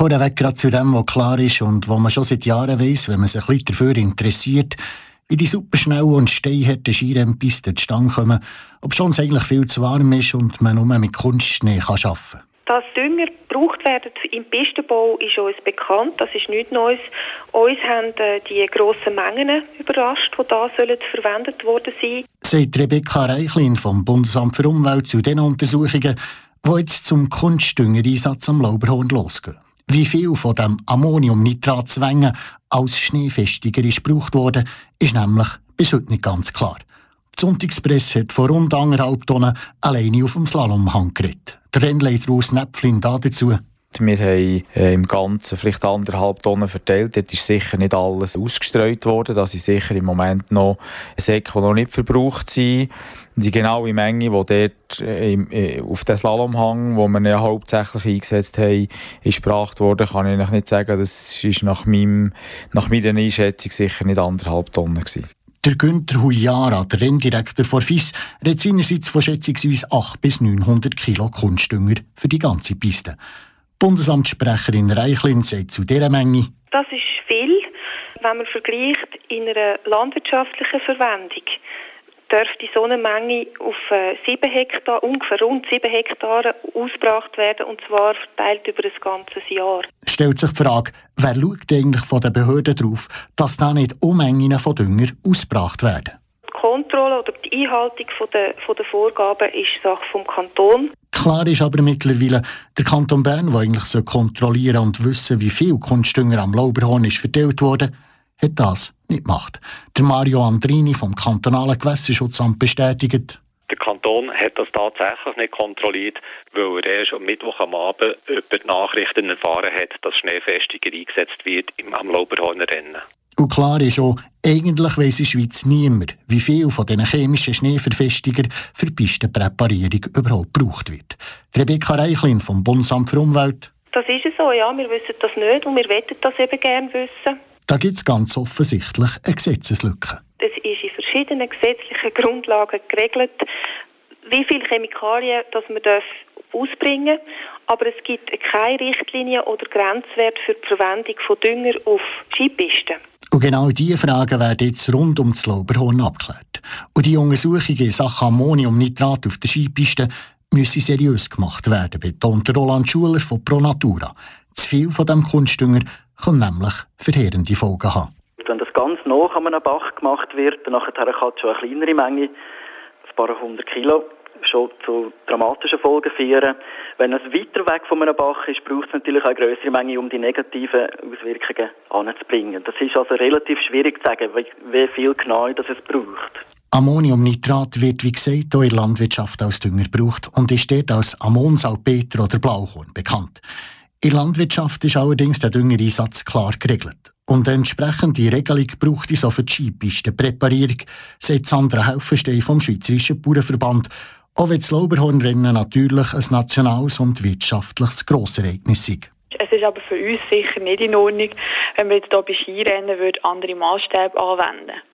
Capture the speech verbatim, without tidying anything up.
Vorweg gerade zu dem, was klar ist und was man schon seit Jahren weiss, wenn man sich ein bisschen dafür interessiert, wie die superschnellen und steinharten Skirennpisten zustande kommen, ob schon es eigentlich viel zu warm ist und man nur mit Kunstschnee arbeiten kann. Dass Dünger gebraucht werden im Pistenbau ist uns bekannt, das ist nichts Neues. Uns haben die grossen Mengen überrascht, die da sollen verwendet worden sein. Sagt Rebecca Reichlin vom Bundesamt für Umwelt zu den Untersuchungen, die jetzt zum Kunstdüngereinsatz am Lauberhorn losgehen. Wie viel von dem Ammoniumnitratzwänge als Schneefestiger ist gebraucht worden, ist nämlich bis heute nicht ganz klar. Die Sonntagspresse hat von rund anderthalb Tonnen alleine auf dem Slalomhang geredet. Der Rennleiter aus Näpflin dazu. Wir haben äh, im Ganzen vielleicht anderthalb Tonnen verteilt. Dort ist sicher nicht alles ausgestreut worden. Das ist sicher im Moment noch Säcke, die noch nicht verbraucht sind. Die genaue Menge, die dort äh, äh, auf den Slalomhang, wo wir ja hauptsächlich eingesetzt haben, ist gebracht worden, kann ich nicht sagen. Das ist nach, meinem, nach meiner Einschätzung sicher nicht anderthalb Tonnen gewesen. Der Günther Hujara, der Renndirektor von F I S, redet seinerseits von schätzungsweise achthundert bis neunhundert Kilo Kunstdünger für die ganze Piste. Bundesamtssprecherin Reichlin sagt zu dieser Menge: Das ist viel, wenn man vergleicht in einer landwirtschaftlichen Verwendung. Dürfte so eine Menge auf sieben Hektar, ungefähr rund sieben Hektare ausgebracht werden, und zwar verteilt über ein ganzes Jahr. Stellt sich die Frage, wer schaut eigentlich von den Behörden darauf, dass da nicht Unmengen von Dünger ausgebracht werden? Die Kontrolle oder die Einhaltung von der, von der Vorgaben ist Sache vom Kanton. Klar ist aber mittlerweile, der Kanton Bern, der eigentlich kontrollieren und wissen, wie viel Kunstdünger am Lauberhorn ist verteilt wurde, hat das nicht gemacht. Der Mario Andrini vom kantonalen Gewässerschutzamt bestätigt: Der Kanton hat das tatsächlich nicht kontrolliert, weil er erst am Mittwoch am Abend über die Nachrichten erfahren hat, dass Schneefestiger eingesetzt wird am Lauberhorner Rennen. Und klar ist auch, eigentlich weiss in der Schweiz niemand, wie viel von diesen chemischen Schneeverfestigern für Pistenpräparierung überhaupt gebraucht wird. Rebecca Reichlin vom Bundesamt für Umwelt: Das ist so, ja, wir wissen das nicht und wir möchten das eben gerne wissen. Da gibt es ganz offensichtlich eine Gesetzeslücke. Es ist in verschiedenen gesetzlichen Grundlagen geregelt, wie viele Chemikalien das man ausbringen darf. Aber es gibt keine Richtlinie oder Grenzwert für die Verwendung von Dünger auf Skipisten. Und genau diese Fragen werden jetzt rund um das Lauberhorn abgeklärt. Und die Untersuchungen in Sachen Ammoniumnitrat auf den Skipisten müssen seriös gemacht werden, betont Roland Schuler von Pro Natura. Zu viel von diesem Kunstdünger kann nämlich verheerende Folgen haben. Wenn das ganz nah an einem Bach gemacht wird, dann kann es schon eine kleinere Menge, ein paar hundert Kilo, schon zu dramatischen Folgen führen. Wenn es weiter weg von einem Bach ist, braucht es natürlich auch eine grössere Menge, um die negativen Auswirkungen anzubringen. Das ist also relativ schwierig zu sagen, wie viel genau das es braucht. Ammoniumnitrat wird, wie gesagt, auch in der Landwirtschaft als Dünger gebraucht und ist dort als Ammonsalpeter oder Blaukorn bekannt. In der Landwirtschaft ist allerdings der Düngereinsatz klar geregelt. Und eine entsprechende Regelung braucht es auch für die Skipistenpräparierung, sagt Sandra Helfenstein vom Schweizerischen Bauernverband. Auch wenn das Lauberhornrennen natürlich ein nationales und wirtschaftliches Grossereignis ist. Es ist aber für uns sicher nicht in Ordnung, wenn wir jetzt hier bei Skirennen andere Maßstäbe anwenden würden.